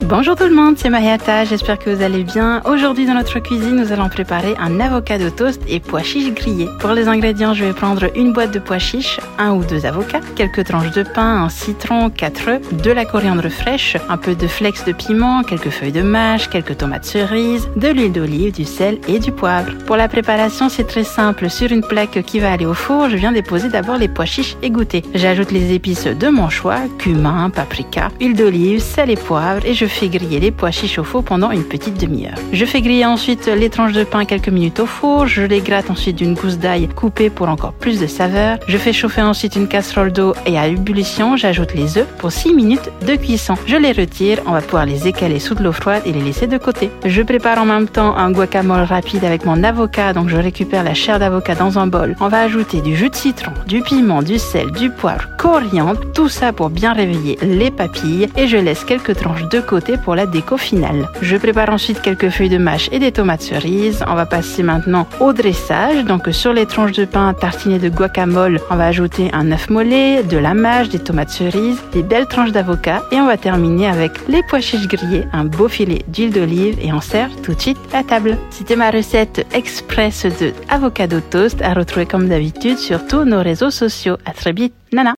Bonjour tout le monde, c'est Mariata, j'espère que vous allez bien. Aujourd'hui dans notre cuisine, nous allons préparer un avocado toast et pois chiches grillés. Pour les ingrédients, je vais prendre une boîte de pois chiches, 1 ou 2 avocats, quelques tranches de pain, un citron, 4 œufs, de la coriandre fraîche, un peu de flex de piment, quelques feuilles de mâche, quelques tomates cerises, de l'huile d'olive, du sel et du poivre. Pour la préparation, c'est très simple. Sur une plaque qui va aller au four, je viens déposer d'abord les pois chiches égouttées. J'ajoute les épices de mon choix, cumin, paprika, huile d'olive, sel et poivre et je fais griller les pois chiches au four pendant une petite demi-heure. Je fais griller ensuite les tranches de pain quelques minutes au four, je les gratte ensuite d'une gousse d'ail coupée pour encore plus de saveur. Je fais chauffer ensuite une casserole d'eau et à ébullition, j'ajoute les œufs pour 6 minutes de cuisson. Je les retire, on va pouvoir les écaler sous de l'eau froide et les laisser de côté. Je prépare en même temps un guacamole rapide avec mon avocat, donc je récupère la chair d'avocat dans un bol. On va ajouter du jus de citron, du piment, du sel, du poivre, coriandre, tout ça pour bien réveiller les papilles et je laisse quelques tranches de côté pour la déco finale. Je prépare ensuite quelques feuilles de mâche et des tomates cerises. On va passer maintenant au dressage. Donc sur les tranches de pain tartinées de guacamole, on va ajouter un œuf mollet, de la mâche, des tomates cerises, des belles tranches d'avocat et on va terminer avec les pois chiches grillés, un beau filet d'huile d'olive et on sert tout de suite à table. C'était ma recette express de avocado toast à retrouver comme d'habitude sur tous nos réseaux sociaux. À très vite. Nana.